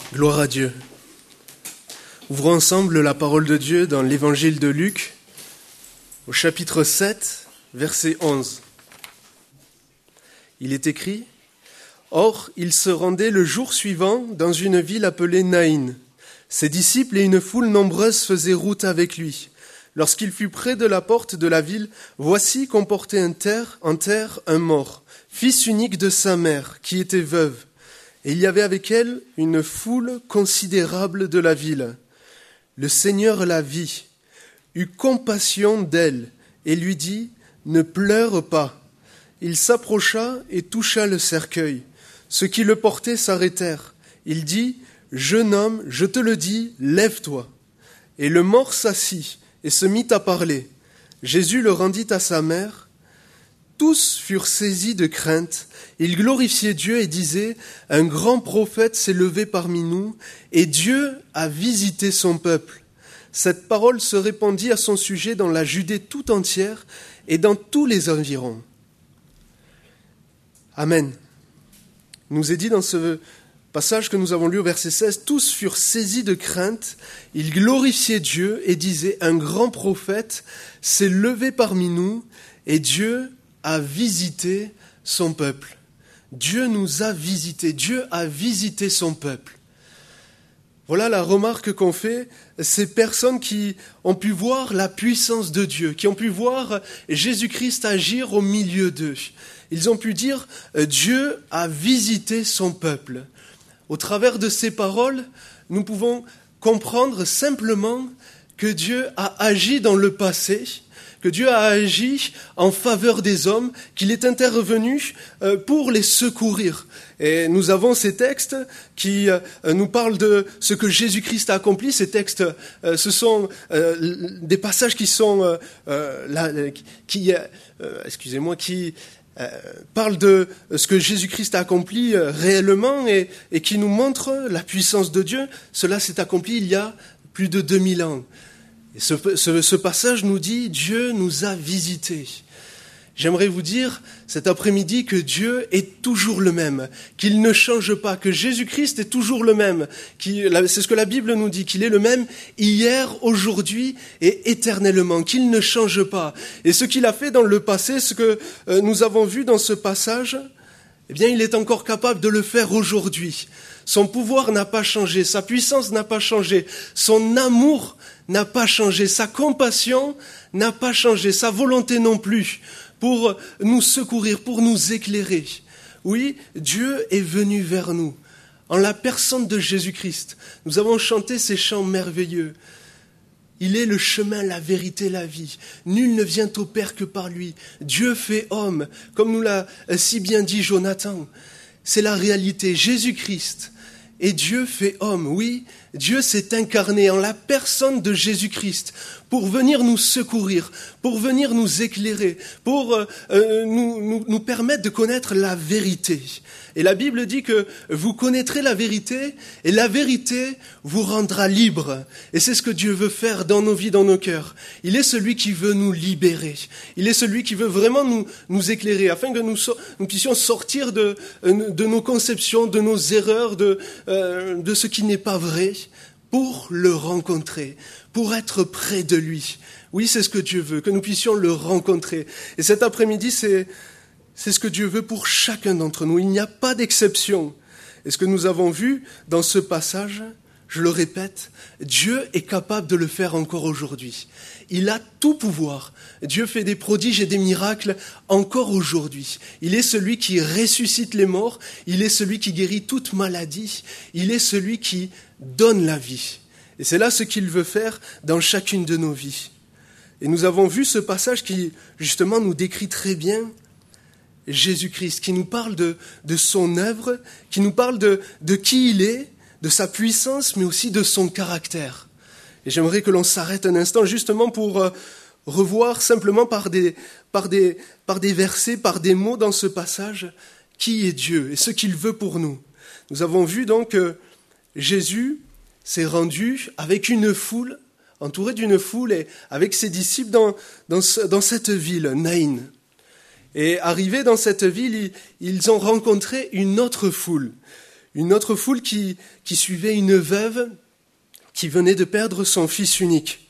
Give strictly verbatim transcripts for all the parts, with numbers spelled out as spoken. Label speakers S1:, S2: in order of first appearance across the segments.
S1: Gloire à Dieu. Ouvrons ensemble la parole de Dieu dans l'évangile de Luc, au chapitre sept, verset onze. Il est écrit : « Or, il se rendait le jour suivant dans une ville appelée Naïn. Ses disciples et une foule nombreuse faisaient route avec lui. Lorsqu'il fut près de la porte de la ville, voici qu'on portait en terre, en terre un mort, fils unique de sa mère, qui était veuve. Et il y avait avec elle une foule considérable de la ville. Le Seigneur la vit, eut compassion d'elle, et lui dit : « Ne pleure pas. » Il s'approcha et toucha le cercueil. Ceux qui le portaient s'arrêtèrent. Il dit : « Jeune homme, je te le dis, lève-toi. » Et le mort s'assit et se mit à parler. Jésus le rendit à sa mère. Tous furent saisis de crainte. Ils glorifiaient Dieu et disaient : « Un grand prophète s'est levé parmi nous, et Dieu a visité son peuple. » Cette parole se répandit à son sujet dans la Judée tout entière et dans tous les environs. Amen. Il nous est dit dans ce passage que nous avons lu au verset seize, « Tous furent saisis de crainte, ils glorifiaient Dieu et disaient : Un grand prophète s'est levé parmi nous, et Dieu a visité son peuple. » Dieu nous a visités, Dieu a visité son peuple. Voilà la remarque qu'ont fait ces personnes qui ont pu voir la puissance de Dieu, qui ont pu voir Jésus-Christ agir au milieu d'eux. Ils ont pu dire « Dieu a visité son peuple ». Au travers de ces paroles, nous pouvons comprendre simplement que Dieu a agi dans le passé, que Dieu a agi en faveur des hommes, qu'il est intervenu pour les secourir. Et nous avons ces textes qui nous parlent de ce que Jésus-Christ a accompli. Ces textes, ce sont des passages qui sont, là, qui, excusez-moi, qui parlent de ce que Jésus-Christ a accompli réellement et, et qui nous montrent la puissance de Dieu. Cela s'est accompli il y a plus de deux mille ans. Et ce, ce, ce passage nous dit « Dieu nous a visités ». J'aimerais vous dire cet après-midi que Dieu est toujours le même, qu'il ne change pas, que Jésus-Christ est toujours le même. C'est ce que la Bible nous dit, qu'il est le même hier, aujourd'hui et éternellement, qu'il ne change pas. Et ce qu'il a fait dans le passé, ce que nous avons vu dans ce passage, eh bien, il est encore capable de le faire aujourd'hui. Son pouvoir n'a pas changé, sa puissance n'a pas changé, son amour n'a pas changé, sa compassion n'a pas changé, sa volonté non plus, pour nous secourir, pour nous éclairer. Oui, Dieu est venu vers nous, en la personne de Jésus-Christ. Nous avons chanté ces chants merveilleux. Il est le chemin, la vérité, la vie. Nul ne vient au Père que par lui. Dieu fait homme, comme nous l'a si bien dit Jonathan. C'est la réalité. Jésus-Christ et Dieu fait homme. Oui, Dieu s'est incarné en la personne de Jésus-Christ pour venir nous secourir, pour venir nous éclairer, pour euh, nous, nous, nous permettre de connaître la vérité. Et la Bible dit que vous connaîtrez la vérité et la vérité vous rendra libre. Et c'est ce que Dieu veut faire dans nos vies, dans nos cœurs. Il est celui qui veut nous libérer. Il est celui qui veut vraiment nous, nous éclairer afin que nous, so- nous puissions sortir de, de nos conceptions, de nos erreurs, de, euh, de ce qui n'est pas vrai, pour le rencontrer, pour être près de lui. Oui, c'est ce que Dieu veut, que nous puissions le rencontrer. Et cet après-midi, c'est, c'est ce que Dieu veut pour chacun d'entre nous. Il n'y a pas d'exception. Et ce que nous avons vu dans ce passage, je le répète, Dieu est capable de le faire encore aujourd'hui. Il a tout pouvoir. Dieu fait des prodiges et des miracles encore aujourd'hui. Il est celui qui ressuscite les morts. Il est celui qui guérit toute maladie. Il est celui qui donne la vie. Et c'est là ce qu'il veut faire dans chacune de nos vies. Et nous avons vu ce passage qui, justement, nous décrit très bien Jésus-Christ, qui nous parle de, de son œuvre, qui nous parle de, de qui il est, de sa puissance, mais aussi de son caractère. Et j'aimerais que l'on s'arrête un instant justement pour euh, revoir simplement par des, par, des, par des versets, par des mots dans ce passage, qui est Dieu et ce qu'il veut pour nous. Nous avons vu donc que Jésus s'est rendu avec une foule, entouré d'une foule et avec ses disciples dans, dans, ce, dans cette ville, Naïn. Et arrivés dans cette ville, ils, ils ont rencontré une autre foule. Une autre foule qui, qui suivait une veuve qui venait de perdre son fils unique.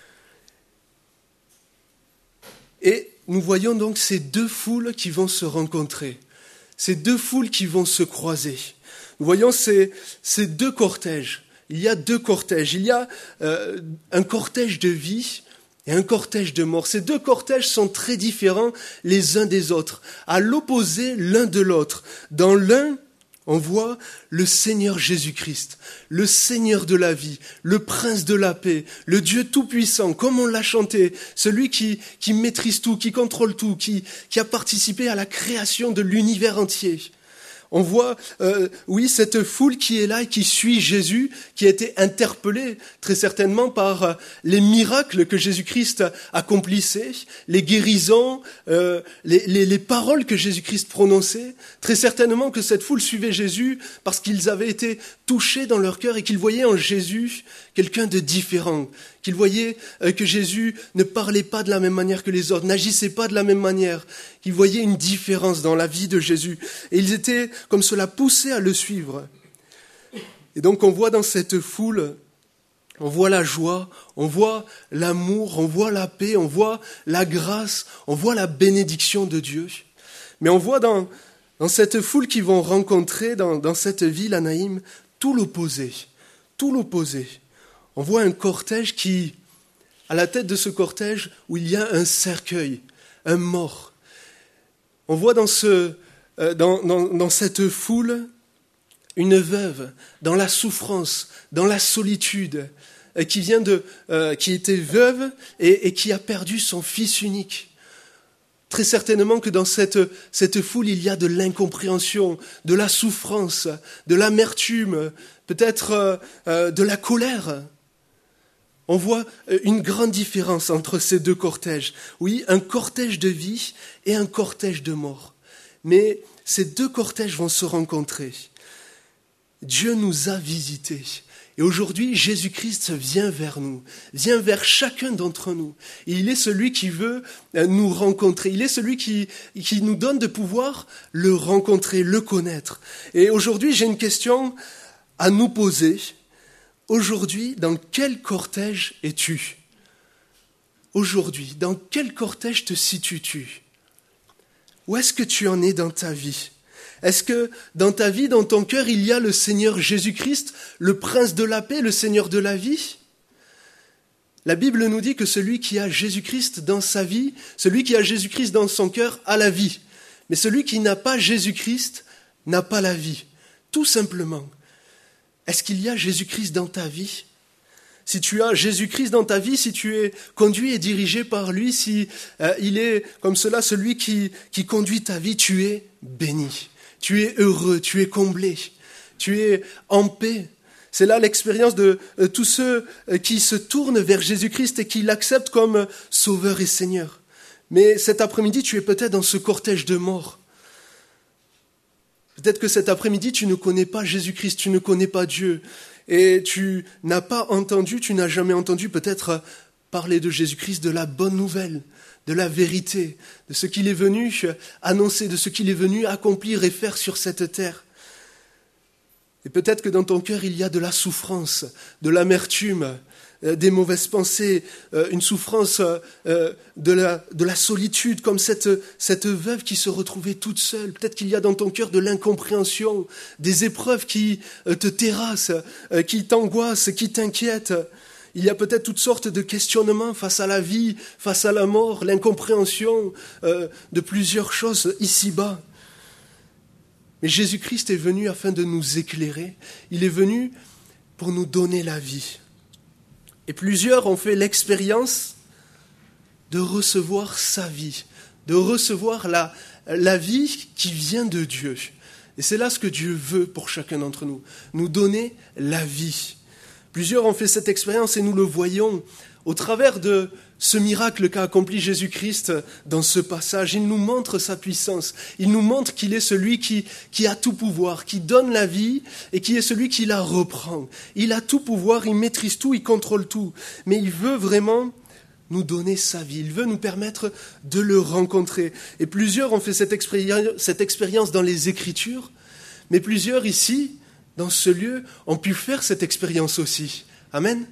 S1: Et nous voyons donc ces deux foules qui vont se rencontrer, ces deux foules qui vont se croiser. Nous voyons ces, ces deux cortèges. Il y a deux cortèges. Il y a euh, un cortège de vie et un cortège de mort. Ces deux cortèges sont très différents les uns des autres, à l'opposé l'un de l'autre. Dans l'un, on voit le Seigneur Jésus-Christ, le Seigneur de la vie, le Prince de la paix, le Dieu tout-puissant, comme on l'a chanté, celui qui, qui maîtrise tout, qui contrôle tout, qui, qui a participé à la création de l'univers entier. On voit, euh, oui, cette foule qui est là et qui suit Jésus, qui a été interpellée très certainement par les miracles que Jésus-Christ accomplissait, les guérisons, euh, les, les, les paroles que Jésus-Christ prononçait. Très certainement que cette foule suivait Jésus parce qu'ils avaient été touchés dans leur cœur et qu'ils voyaient en Jésus quelqu'un de différent, qu'ils voyaient euh, que Jésus ne parlait pas de la même manière que les autres, n'agissait pas de la même manière, qu'ils voyaient une différence dans la vie de Jésus. Et ils étaient comme cela poussés à le suivre. Et donc on voit dans cette foule, on voit la joie, on voit l'amour, on voit la paix, on voit la grâce, on voit la bénédiction de Dieu. Mais on voit dans, dans cette foule qu'ils vont rencontrer, dans, dans cette ville à Naïm, tout l'opposé, tout l'opposé. On voit un cortège qui, à la tête de ce cortège, où il y a un cercueil, un mort. On voit dans, ce, euh, dans, dans, dans cette foule une veuve, dans la souffrance, dans la solitude, euh, qui, vient de, euh, qui était veuve et, et qui a perdu son fils unique. Très certainement que dans cette, cette foule, il y a de l'incompréhension, de la souffrance, de l'amertume, peut-être euh, euh, de la colère. On voit une grande différence entre ces deux cortèges. Oui, un cortège de vie et un cortège de mort. Mais ces deux cortèges vont se rencontrer. Dieu nous a visités. Et aujourd'hui, Jésus-Christ vient vers nous, vient vers chacun d'entre nous. Et il est celui qui veut nous rencontrer. Il est celui qui, qui nous donne de pouvoir le rencontrer, le connaître. Et aujourd'hui, j'ai une question à nous poser. Aujourd'hui, dans quel cortège es-tu ? Aujourd'hui, dans quel cortège te situes-tu ? Où est-ce que tu en es dans ta vie ? Est-ce que dans ta vie, dans ton cœur, il y a le Seigneur Jésus-Christ, le Prince de la paix, le Seigneur de la vie ? La Bible nous dit que celui qui a Jésus-Christ dans sa vie, celui qui a Jésus-Christ dans son cœur, a la vie. Mais celui qui n'a pas Jésus-Christ n'a pas la vie, tout simplement. Est-ce qu'il y a Jésus-Christ dans ta vie ? Si tu as Jésus-Christ dans ta vie, si tu es conduit et dirigé par lui, si euh, il est comme cela celui qui, qui conduit ta vie, tu es béni, tu es heureux, tu es comblé, tu es en paix. C'est là l'expérience de euh, tous ceux euh, qui se tournent vers Jésus-Christ et qui l'acceptent comme euh, Sauveur et Seigneur. Mais cet après-midi, tu es peut-être dans ce cortège de mort. Peut-être que cet après-midi, tu ne connais pas Jésus-Christ, tu ne connais pas Dieu, et tu n'as pas entendu, tu n'as jamais entendu peut-être parler de Jésus-Christ, de la bonne nouvelle, de la vérité, de ce qu'il est venu annoncer, de ce qu'il est venu accomplir et faire sur cette terre. Et peut-être que dans ton cœur, il y a de la souffrance, de l'amertume, des mauvaises pensées, une souffrance de la, de la solitude, comme cette, cette veuve qui se retrouvait toute seule. Peut-être qu'il y a dans ton cœur de l'incompréhension, des épreuves qui te terrassent, qui t'angoissent, qui t'inquiètent. Il y a peut-être toutes sortes de questionnements face à la vie, face à la mort, l'incompréhension de plusieurs choses ici-bas. Mais Jésus-Christ est venu afin de nous éclairer. Il est venu pour nous donner la vie. Et plusieurs ont fait l'expérience de recevoir sa vie, de recevoir la, la vie qui vient de Dieu. Et c'est là ce que Dieu veut pour chacun d'entre nous, nous donner la vie. Plusieurs ont fait cette expérience et nous le voyons au travers de ce miracle qu'a accompli Jésus-Christ dans ce passage. Il nous montre sa puissance, il nous montre qu'il est celui qui, qui a tout pouvoir, qui donne la vie et qui est celui qui la reprend. Il a tout pouvoir, il maîtrise tout, il contrôle tout. Mais il veut vraiment nous donner sa vie, il veut nous permettre de le rencontrer. Et plusieurs ont fait cette expérience, cette expérience dans les Écritures, mais plusieurs ici, dans ce lieu ont pu faire cette expérience aussi. Amen.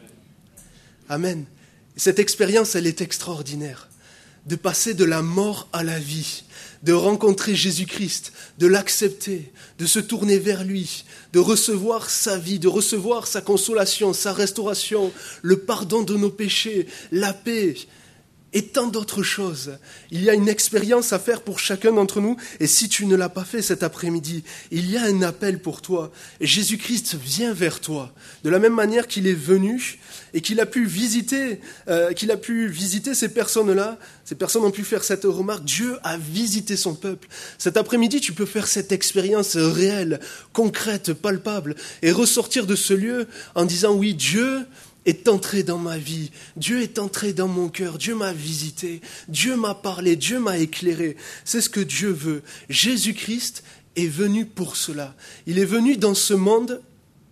S1: Amen. Cette expérience, elle est extraordinaire. De passer de la mort à la vie, de rencontrer Jésus-Christ, de l'accepter, de se tourner vers lui, de recevoir sa vie, de recevoir sa consolation, sa restauration, le pardon de nos péchés, la paix et tant d'autres choses. Il y a une expérience à faire pour chacun d'entre nous, et si tu ne l'as pas fait cet après-midi, il y a un appel pour toi. Et Jésus-Christ vient vers toi, de la même manière qu'il est venu et qu'il a pu visiter, euh, qu'il a pu visiter ces personnes-là. Ces personnes ont pu faire cette remarque. Dieu a visité son peuple. Cet après-midi, tu peux faire cette expérience réelle, concrète, palpable, et ressortir de ce lieu en disant oui, Dieu est entré dans ma vie, Dieu est entré dans mon cœur, Dieu m'a visité, Dieu m'a parlé, Dieu m'a éclairé. C'est ce que Dieu veut. Jésus-Christ est venu pour cela. Il est venu dans ce monde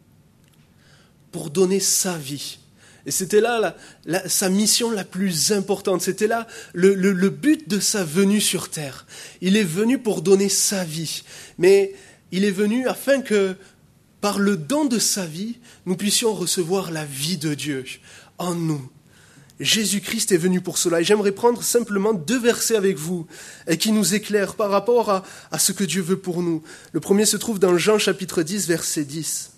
S1: pour donner sa vie. Et c'était là la, la, sa mission la plus importante, c'était là le, le, le but de sa venue sur terre. Il est venu pour donner sa vie, mais il est venu afin que, par le don de sa vie, nous puissions recevoir la vie de Dieu en nous. Jésus-Christ est venu pour cela. Et j'aimerais prendre simplement deux versets avec vous et qui nous éclairent par rapport à, à ce que Dieu veut pour nous. Le premier se trouve dans Jean chapitre dix, verset dix.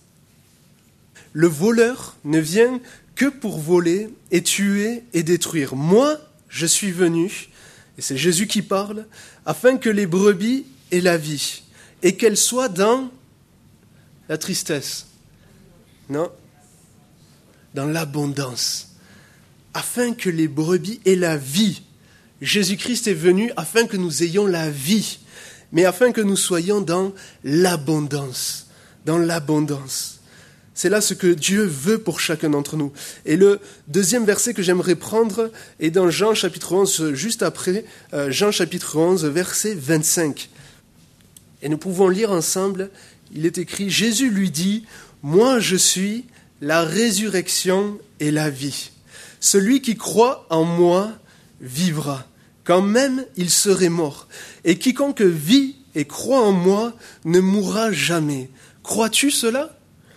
S1: « Le voleur ne vient que pour voler et tuer et détruire. Moi, je suis venu, et c'est Jésus qui parle, afin que les brebis aient la vie et qu'elles soient dans la tristesse. Non, dans l'abondance. Afin que les brebis aient la vie. Jésus-Christ est venu afin que nous ayons la vie, mais afin que nous soyons dans l'abondance. Dans l'abondance. C'est là ce que Dieu veut pour chacun d'entre nous. Et le deuxième verset que j'aimerais prendre est dans Jean chapitre onze, juste après, euh, Jean chapitre onze, verset vingt-cinq. Et nous pouvons lire ensemble, il est écrit, Jésus lui dit, « Moi je suis la résurrection et la vie. Celui qui croit en moi vivra, quand même il serait mort. Et quiconque vit et croit en moi ne mourra jamais. Crois-tu cela ?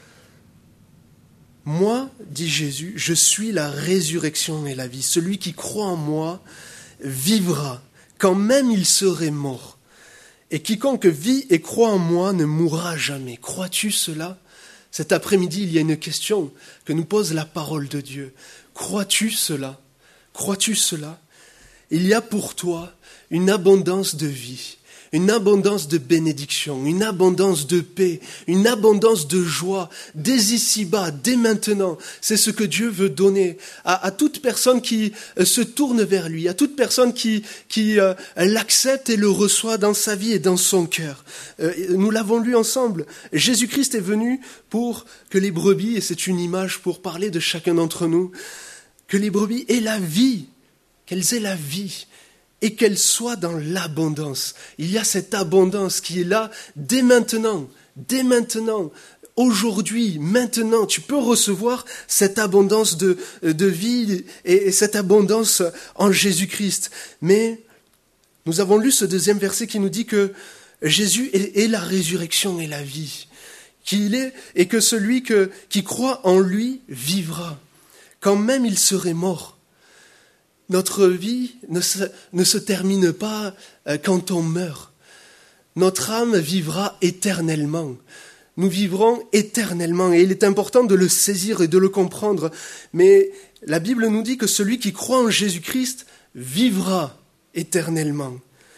S1: Moi, dit Jésus, je suis la résurrection et la vie. Celui qui croit en moi vivra, quand même il serait mort. Et quiconque vit et croit en moi ne mourra jamais. Crois-tu cela ? Cet après-midi, il y a une question que nous pose la parole de Dieu. Crois-tu cela ? Crois-tu cela ? Il y a pour toi une abondance de vie, une abondance de bénédiction, une abondance de paix, une abondance de joie, dès ici-bas, dès maintenant. C'est ce que Dieu veut donner à, à toute personne qui euh, se tourne vers lui, à toute personne qui, qui euh, l'accepte et le reçoit dans sa vie et dans son cœur. Euh, nous l'avons lu ensemble. Jésus-Christ est venu pour que les brebis, et c'est une image pour parler de chacun d'entre nous, que les brebis aient la vie, qu'elles aient la vie. Et qu'elle soit dans l'abondance. Il y a cette abondance qui est là dès maintenant, dès maintenant, aujourd'hui, maintenant. Tu peux recevoir cette abondance de, de vie et, et cette abondance en Jésus-Christ. Mais nous avons lu ce deuxième verset qui nous dit que Jésus est, est la résurrection et la vie. Qu'il est, et que celui que, qui croit en lui vivra, quand même il serait mort. Notre vie ne se, ne se termine pas quand on meurt. Notre âme vivra éternellement. Nous vivrons éternellement et il est important de le saisir et de le comprendre. Mais la Bible nous dit que celui qui croit en Jésus-Christ vivra éternellement.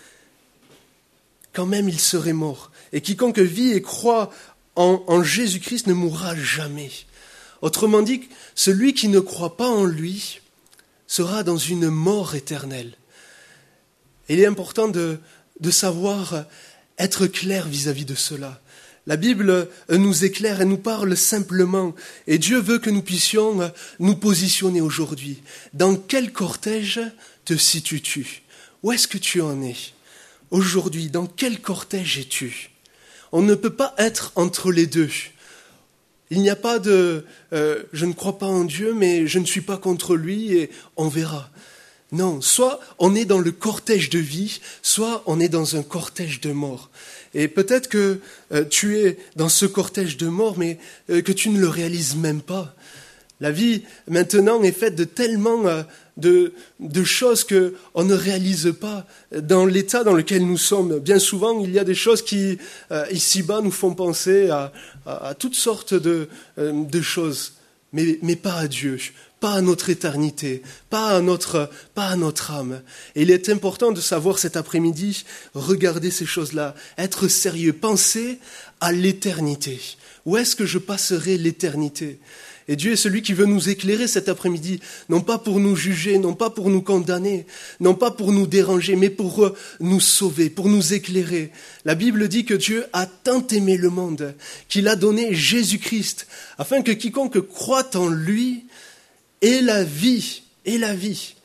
S1: Quand même il serait mort. Et quiconque vit et croit en, en Jésus-Christ ne mourra jamais. Autrement dit, celui qui ne croit pas en lui sera dans une mort éternelle. Et il est important de, de savoir être clair vis-à-vis de cela. La Bible nous éclaire et nous parle simplement. Et Dieu veut que nous puissions nous positionner aujourd'hui. Dans quel cortège te situes-tu ? Où est-ce que tu en es ? Aujourd'hui, dans quel cortège es-tu ? On ne peut pas être entre les deux. Il n'y a pas de euh, « je ne crois pas en Dieu, mais je ne suis pas contre lui et on verra ». Non, soit on est dans le cortège de vie, soit on est dans un cortège de mort. Et peut-être que euh, tu es dans ce cortège de mort, mais euh, que tu ne le réalises même pas. La vie, maintenant, est faite de tellement euh, de, de choses qu'on ne réalise pas. Dans l'état dans lequel nous sommes, bien souvent, il y a des choses qui, euh, ici-bas, nous font penser à, à, à toutes sortes de, euh, de choses, mais, mais pas à Dieu, pas à notre éternité, pas à notre, pas à notre âme. Et il est important de savoir cet après-midi, regarder ces choses-là, être sérieux, penser à l'éternité. Où est-ce que je passerai l'éternité ? Et Dieu est celui qui veut nous éclairer cet après-midi, non pas pour nous juger, non pas pour nous condamner, non pas pour nous déranger, mais pour nous sauver, pour nous éclairer. La Bible dit que Dieu a tant aimé le monde qu'il a donné Jésus-Christ, afin que quiconque croit en lui ait la vie, ait la vie,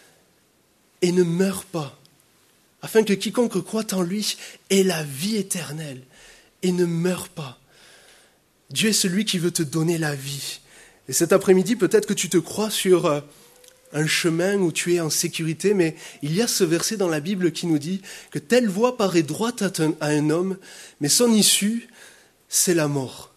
S1: et ne meure pas. Afin que quiconque croit en lui ait la vie éternelle et ne meure pas. Dieu est celui qui veut te donner la vie. Et cet après-midi, peut-être que tu te crois sur un chemin où tu es en sécurité, mais il y a ce verset dans la Bible qui nous dit que telle voie paraît droite à un homme, mais son issue, c'est la mort.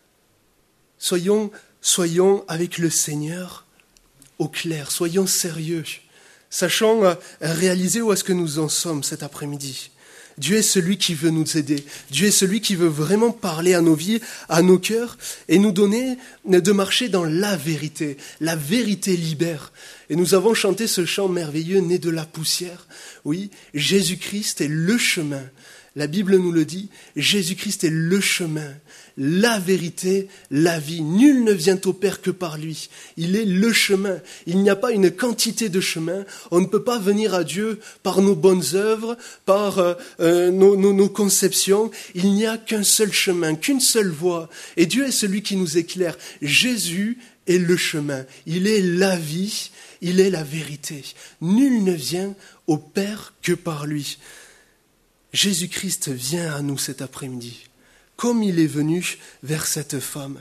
S1: Soyons, soyons avec le Seigneur au clair, soyons sérieux, sachant réaliser où est-ce que nous en sommes cet après-midi. Dieu est celui qui veut nous aider. Dieu est celui qui veut vraiment parler à nos vies, à nos cœurs, et nous donner de marcher dans la vérité. La vérité libère. Et nous avons chanté ce chant merveilleux, né de la poussière. Oui, Jésus-Christ est le chemin. La Bible nous le dit, Jésus-Christ est le chemin, la vérité, la vie. Nul ne vient au Père que par lui. Il est le chemin. Il n'y a pas une quantité de chemins. On ne peut pas venir à Dieu par nos bonnes œuvres, par euh, euh, nos, nos, nos conceptions. Il n'y a qu'un seul chemin, qu'une seule voie. Et Dieu est celui qui nous éclaire. Jésus est le chemin. Il est la vie. Il est la vérité. Nul ne vient au Père que par lui. Jésus-Christ vient à nous cet après-midi, comme il est venu vers cette femme.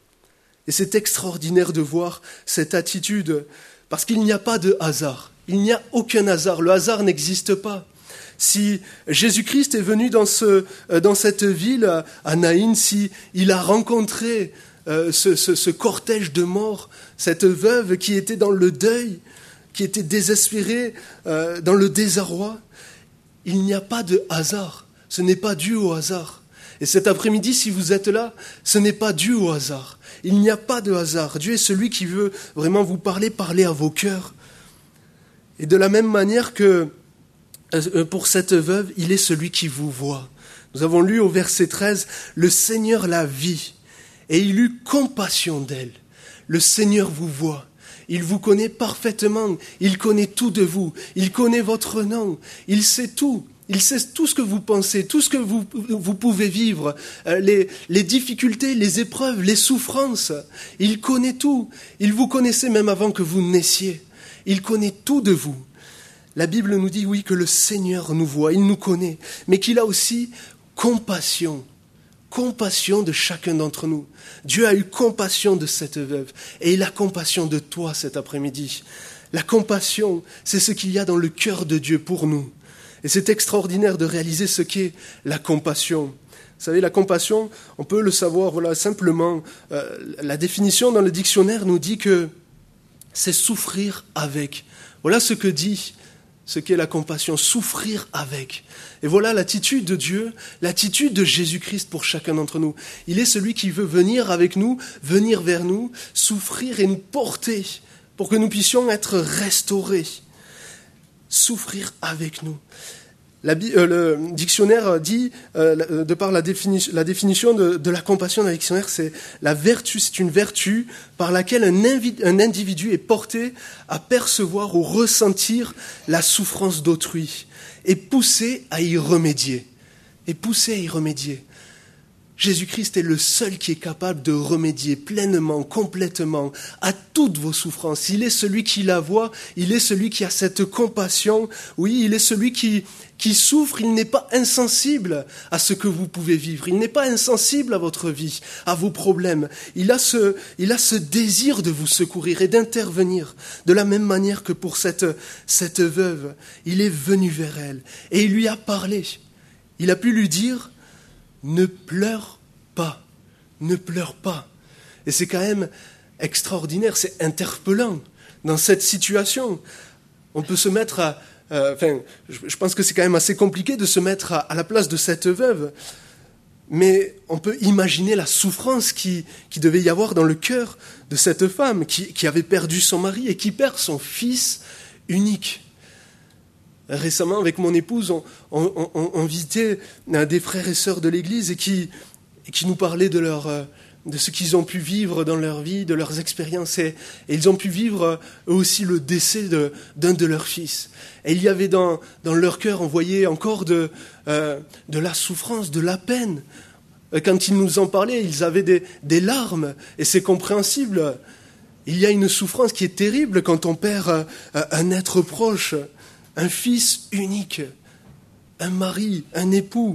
S1: Et c'est extraordinaire de voir cette attitude, parce qu'il n'y a pas de hasard. Il n'y a aucun hasard. Le hasard n'existe pas. Si Jésus-Christ est venu dans, ce, dans cette ville, à Naïn, si il a rencontré euh, ce, ce, ce cortège de morts, cette veuve qui était dans le deuil, qui était désespérée, euh, dans le désarroi, il n'y a pas de hasard, ce n'est pas dû au hasard. Et cet après-midi, si vous êtes là, ce n'est pas dû au hasard. Il n'y a pas de hasard. Dieu est celui qui veut vraiment vous parler, parler à vos cœurs. Et de la même manière que pour cette veuve, il est celui qui vous voit. Nous avons lu au verset treize, « Le Seigneur la vit, et il eut compassion d'elle. » Le Seigneur vous voit. Il vous connaît parfaitement, il connaît tout de vous, il connaît votre nom, il sait tout, il sait tout ce que vous pensez, tout ce que vous, vous pouvez vivre, les, les difficultés, les épreuves, les souffrances, il connaît tout, il vous connaissait même avant que vous naissiez, il connaît tout de vous. La Bible nous dit, oui, que le Seigneur nous voit, il nous connaît, mais qu'il a aussi compassion. Compassion de chacun d'entre nous. Dieu a eu compassion de cette veuve et il a compassion de toi cet après-midi. La compassion, c'est ce qu'il y a dans le cœur de Dieu pour nous. Et c'est extraordinaire de réaliser ce qu'est la compassion. Vous savez, la compassion, on peut le savoir, voilà, simplement. Euh, la définition dans le dictionnaire nous dit que c'est souffrir avec. Voilà ce que dit ce qu'est la compassion, souffrir avec. Et voilà l'attitude de Dieu, l'attitude de Jésus-Christ pour chacun d'entre nous. Il est celui qui veut venir avec nous, venir vers nous, souffrir et nous porter pour que nous puissions être restaurés. Souffrir avec nous. La, euh, le dictionnaire dit, euh, de par la, défini- la définition de, de la compassion dans le dictionnaire, c'est la vertu, c'est une vertu par laquelle un, invi- un individu est porté à percevoir ou ressentir la souffrance d'autrui et poussé à y remédier. Et poussé à y remédier. Jésus-Christ est le seul qui est capable de remédier pleinement, complètement à toutes vos souffrances. Il est celui qui la voit, il est celui qui a cette compassion. Oui, il est celui qui, qui souffre, il n'est pas insensible à ce que vous pouvez vivre. Il n'est pas insensible à votre vie, à vos problèmes. Il a ce, il a ce désir de vous secourir et d'intervenir de la même manière que pour cette, cette veuve. Il est venu vers elle et il lui a parlé. Il a pu lui dire: ne pleure pas, ne pleure pas. Et c'est quand même extraordinaire, c'est interpellant dans cette situation. On peut se mettre à... Euh, enfin, je, je pense que c'est quand même assez compliqué de se mettre à, à la place de cette veuve, mais on peut imaginer la souffrance qui, qui devait y avoir dans le cœur de cette femme qui, qui avait perdu son mari et qui perd son fils unique. Récemment, avec mon épouse, on, on, on, on visitait des frères et sœurs de l'Église et qui, et qui nous parlaient de, leur, de ce qu'ils ont pu vivre dans leur vie, de leurs expériences. Et, et ils ont pu vivre eux aussi le décès de, d'un de leurs fils. Et il y avait dans, dans leur cœur, on voyait encore de, euh, de la souffrance, de la peine. Quand ils nous en parlaient, ils avaient des, des larmes. Et c'est compréhensible. Il y a une souffrance qui est terrible quand on perd un être proche. Un fils unique, un mari, un époux,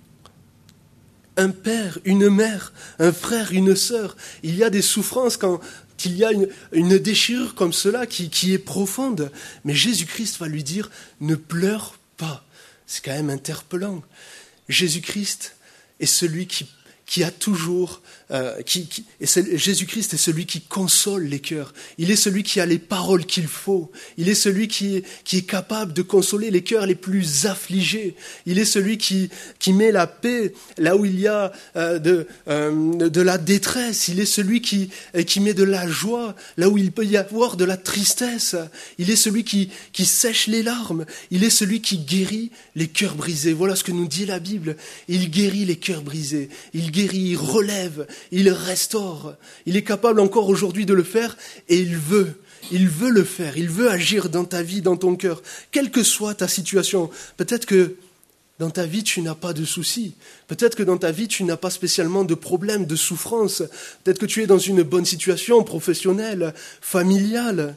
S1: un père, une mère, un frère, une sœur. Il y a des souffrances quand il y a une, une déchirure comme cela qui, qui est profonde. Mais Jésus-Christ va lui dire « ne pleure pas ». C'est quand même interpellant. Jésus-Christ est celui qui, qui a toujours... Euh, qui, qui, et Jésus-Christ est celui qui console les cœurs. Il est celui qui a les paroles qu'il faut. Il est celui qui, qui est capable de consoler les cœurs les plus affligés. Il est celui qui, qui met la paix là où il y a euh, de, euh, de la détresse. Il est celui qui, qui met de la joie là où il peut y avoir de la tristesse. Il est celui qui, qui sèche les larmes. Il est celui qui guérit les cœurs brisés. Voilà ce que nous dit la Bible. Il guérit les cœurs brisés. Il guérit, il relève. Il restaure. Il est capable encore aujourd'hui de le faire et il veut. Il veut le faire. Il veut agir dans ta vie, dans ton cœur. Quelle que soit ta situation. Peut-être que dans ta vie, tu n'as pas de soucis. Peut-être que dans ta vie, tu n'as pas spécialement de problèmes, de souffrances. Peut-être que tu es dans une bonne situation professionnelle, familiale.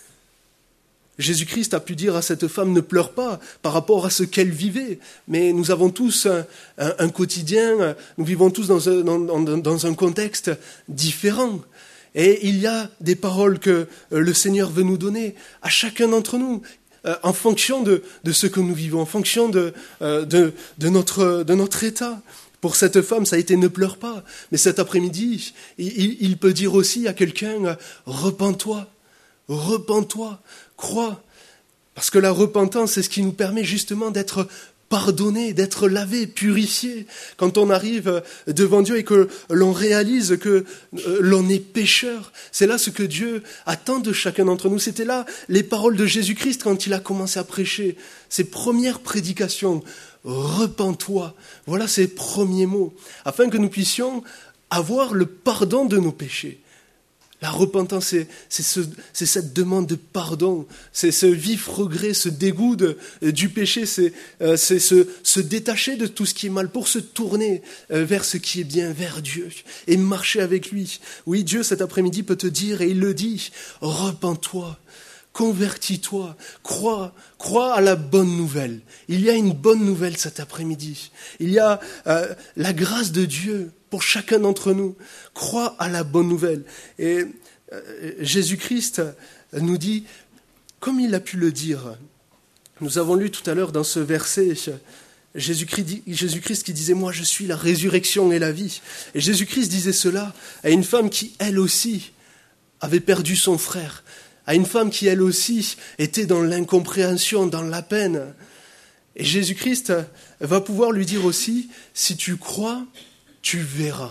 S1: Jésus-Christ a pu dire à cette femme « ne pleure pas » par rapport à ce qu'elle vivait. Mais nous avons tous un, un, un quotidien, nous vivons tous dans un, dans, dans un contexte différent. Et il y a des paroles que le Seigneur veut nous donner à chacun d'entre nous, en fonction de, de ce que nous vivons, en fonction de, de, de, notre, de notre état. Pour cette femme, ça a été « ne pleure pas ». Mais cet après-midi, il, il peut dire aussi à quelqu'un « repens-toi ». Repens-toi, crois, parce que la repentance, c'est ce qui nous permet justement d'être pardonné, d'être lavé, purifié. Quand on arrive devant Dieu et que l'on réalise que l'on est pécheur, c'est là ce que Dieu attend de chacun d'entre nous. C'était là les paroles de Jésus-Christ quand il a commencé à prêcher, ses premières prédications. Repens-toi, voilà ses premiers mots, afin que nous puissions avoir le pardon de nos péchés. La repentance, c'est, c'est, ce, c'est cette demande de pardon, c'est ce vif regret, ce dégoût de, du péché, c'est, euh, c'est se, se détacher de tout ce qui est mal pour se tourner euh, vers ce qui est bien, vers Dieu, et marcher avec lui. Oui, Dieu, cet après-midi, peut te dire, et il le dit, repens-toi, convertis-toi, crois, crois à la bonne nouvelle. Il y a une bonne nouvelle cet après-midi. Il y a euh, la grâce de Dieu pour chacun d'entre nous. Crois à la bonne nouvelle. Et euh, Jésus-Christ nous dit, comme il a pu le dire, nous avons lu tout à l'heure dans ce verset, Jésus-Christ, Jésus-Christ qui disait « Moi, je suis la résurrection et la vie ». Et Jésus-Christ disait cela à une femme qui, elle aussi, avait perdu son frère, à une femme qui, elle aussi, était dans l'incompréhension, dans la peine. Et Jésus-Christ va pouvoir lui dire aussi, si tu crois, tu verras.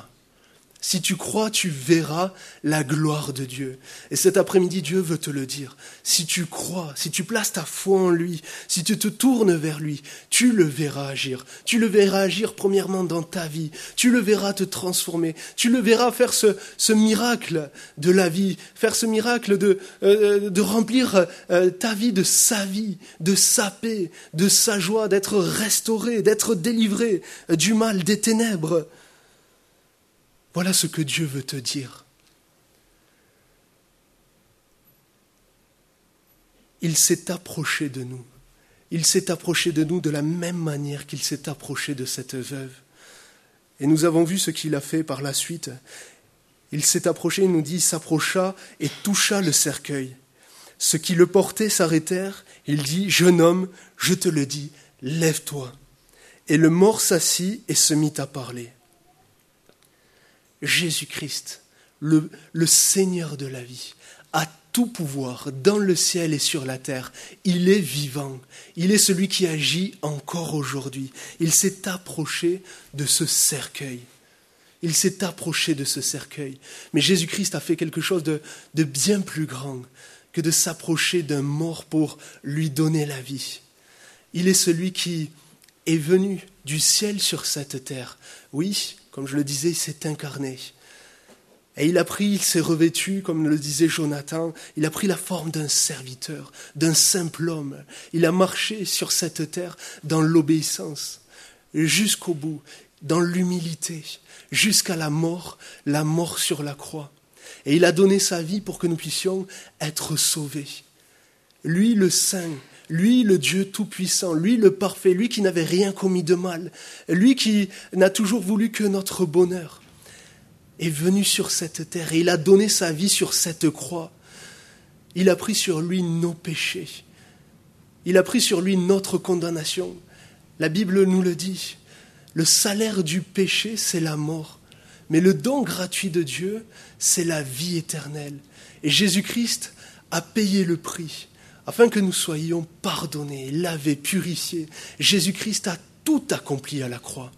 S1: Si tu crois, tu verras la gloire de Dieu. Et cet après-midi, Dieu veut te le dire. Si tu crois, si tu places ta foi en lui, si tu te tournes vers lui, tu le verras agir. Tu le verras agir premièrement dans ta vie. Tu le verras te transformer. Tu le verras faire ce, ce miracle de la vie, faire ce miracle de, euh, de remplir euh, ta vie de sa vie, de sa paix, de sa joie, d'être restauré, d'être délivré du mal, des ténèbres. Voilà ce que Dieu veut te dire. Il s'est approché de nous. Il s'est approché de nous de la même manière qu'il s'est approché de cette veuve. Et nous avons vu ce qu'il a fait par la suite. Il s'est approché, il nous dit, il s'approcha et toucha le cercueil. Ceux qui le portaient s'arrêtèrent. Il dit, « Jeune homme, je te le dis, lève-toi. » Et le mort s'assit et se mit à parler. Jésus-Christ, le, le Seigneur de la vie, a tout pouvoir dans le ciel et sur la terre. Il est vivant. Il est celui qui agit encore aujourd'hui. Il s'est approché de ce cercueil. Il s'est approché de ce cercueil. Mais Jésus-Christ a fait quelque chose de, de bien plus grand que de s'approcher d'un mort pour lui donner la vie. Il est celui qui est venu du ciel sur cette terre. Oui, comme je le disais, il s'est incarné. Et il a pris, il s'est revêtu, comme le disait Jonathan, il a pris la forme d'un serviteur, d'un simple homme. Il a marché sur cette terre dans l'obéissance, jusqu'au bout, dans l'humilité, jusqu'à la mort, la mort sur la croix. Et il a donné sa vie pour que nous puissions être sauvés. Lui, le Saint, lui, le Dieu Tout-Puissant, lui, le Parfait, lui qui n'avait rien commis de mal, lui qui n'a toujours voulu que notre bonheur, est venu sur cette terre et il a donné sa vie sur cette croix. Il a pris sur lui nos péchés. Il a pris sur lui notre condamnation. La Bible nous le dit. Le salaire du péché, c'est la mort. Mais le don gratuit de Dieu, c'est la vie éternelle. Et Jésus-Christ a payé le prix afin que nous soyons pardonnés, lavés, purifiés. Jésus-Christ a tout accompli à la croix.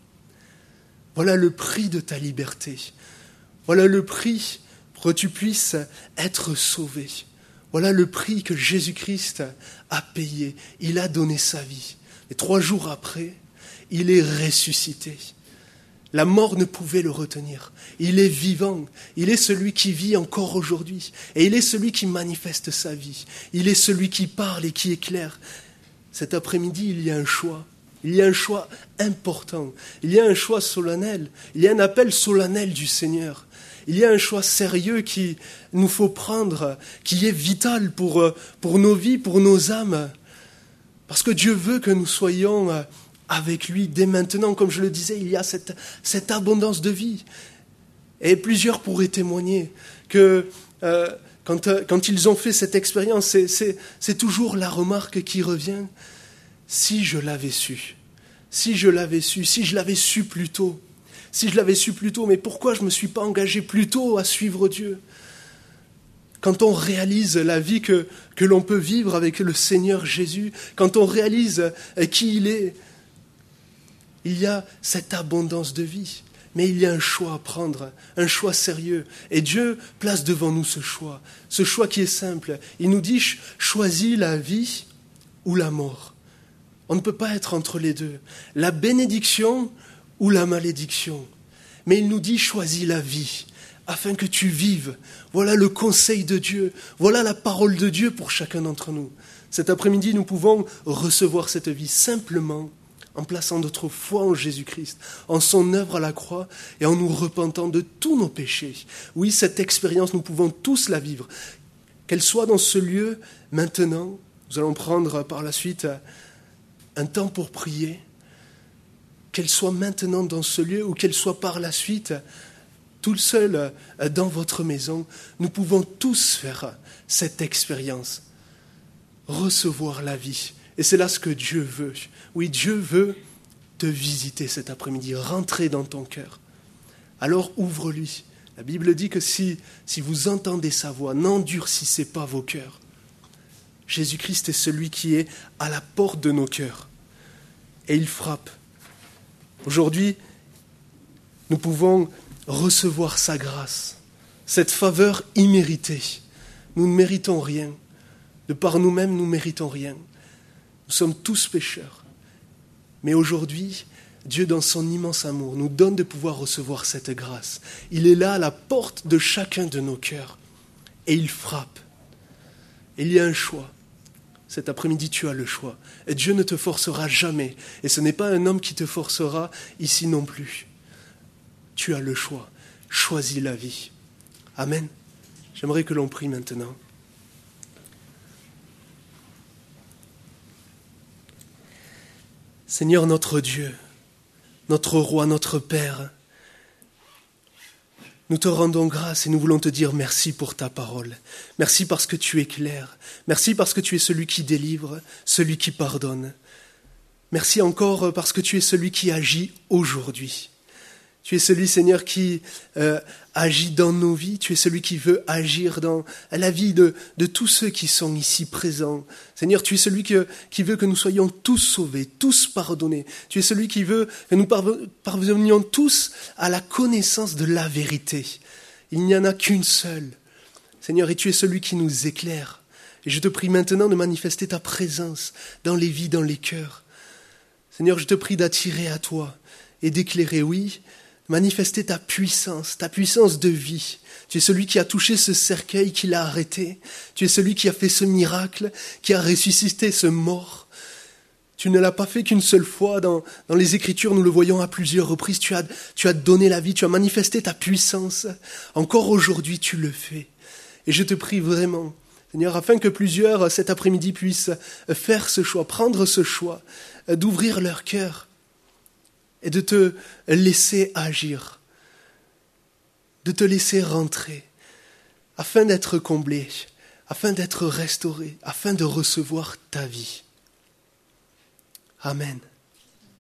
S1: Voilà le prix de ta liberté. Voilà le prix pour que tu puisses être sauvé. Voilà le prix que Jésus-Christ a payé. Il a donné sa vie. Et trois jours après, il est ressuscité. La mort ne pouvait le retenir. Il est vivant. Il est celui qui vit encore aujourd'hui. Et il est celui qui manifeste sa vie. Il est celui qui parle et qui éclaire. Cet après-midi, il y a un choix. Il y a un choix important. Il y a un choix solennel. Il y a un appel solennel du Seigneur. Il y a un choix sérieux qui nous faut prendre, qui est vital pour, pour nos vies, pour nos âmes. Parce que Dieu veut que nous soyons avec lui dès maintenant. Comme je le disais, il y a cette, cette abondance de vie. Et plusieurs pourraient témoigner que euh, quand, quand ils ont fait cette expérience, c'est, c'est, c'est toujours la remarque qui revient. Si je l'avais su, si je l'avais su, si je l'avais su plus tôt, si je l'avais su plus tôt, mais pourquoi je ne me suis pas engagé plus tôt à suivre Dieu ? Quand on réalise la vie que, que l'on peut vivre avec le Seigneur Jésus, quand on réalise qui il est, il y a cette abondance de vie. Mais il y a un choix à prendre, un choix sérieux. Et Dieu place devant nous ce choix, ce choix qui est simple. Il nous dit, choisis la vie ou la mort. On ne peut pas être entre les deux. La bénédiction ou la malédiction. Mais il nous dit, choisis la vie, afin que tu vives. Voilà le conseil de Dieu. Voilà la parole de Dieu pour chacun d'entre nous. Cet après-midi, nous pouvons recevoir cette vie simplement en plaçant notre foi en Jésus-Christ, en son œuvre à la croix et en nous repentant de tous nos péchés. Oui, cette expérience, nous pouvons tous la vivre. Qu'elle soit dans ce lieu maintenant, nous allons prendre par la suite un temps pour prier, qu'elle soit maintenant dans ce lieu ou qu'elle soit par la suite tout seul dans votre maison, nous pouvons tous faire cette expérience, recevoir la vie. Et c'est là ce que Dieu veut. Oui, Dieu veut te visiter cet après-midi, rentrer dans ton cœur. Alors ouvre-lui. La Bible dit que si, si vous entendez sa voix, n'endurcissez pas vos cœurs. Jésus-Christ est celui qui est à la porte de nos cœurs. Et il frappe. Aujourd'hui, nous pouvons recevoir sa grâce, cette faveur imméritée. Nous ne méritons rien. De par nous-mêmes, nous ne méritons rien. Nous sommes tous pécheurs. Mais aujourd'hui, Dieu, dans son immense amour, nous donne de pouvoir recevoir cette grâce. Il est là à la porte de chacun de nos cœurs. Et il frappe. Et il y a un choix. Cet après-midi, tu as le choix. Et Dieu ne te forcera jamais. Et ce n'est pas un homme qui te forcera ici non plus. Tu as le choix. choisi la vie. Amen. J'aimerais que l'on prie maintenant. Seigneur notre Dieu, notre Roi, notre Père, nous te rendons grâce et nous voulons te dire merci pour ta parole. Merci parce que tu es clair. Merci parce que tu es celui qui délivre, celui qui pardonne. Merci encore parce que tu es celui qui agit aujourd'hui. Tu es celui, Seigneur, qui euh, agit dans nos vies. Tu es celui qui veut agir dans la vie de, de tous ceux qui sont ici présents. Seigneur, tu es celui que, qui veut que nous soyons tous sauvés, tous pardonnés. Tu es celui qui veut que nous parvenions tous à la connaissance de la vérité. Il n'y en a qu'une seule. Seigneur, et tu es celui qui nous éclaire. Et je te prie maintenant de manifester ta présence dans les vies, dans les cœurs. Seigneur, je te prie d'attirer à toi et d'éclairer, oui, manifester ta puissance, ta puissance de vie. Tu es celui qui a touché ce cercueil, qui l'a arrêté. Tu es celui qui a fait ce miracle, qui a ressuscité ce mort. Tu ne l'as pas fait qu'une seule fois. Dans, dans les Écritures, nous le voyons à plusieurs reprises. Tu as, tu as donné la vie, tu as manifesté ta puissance. Encore aujourd'hui, tu le fais. Et je te prie vraiment, Seigneur, afin que plusieurs cet après-midi puissent faire ce choix, prendre ce choix, d'ouvrir leur cœur et de te laisser agir, de te laisser rentrer, afin d'être comblé, afin d'être restauré, afin de recevoir ta vie. Amen.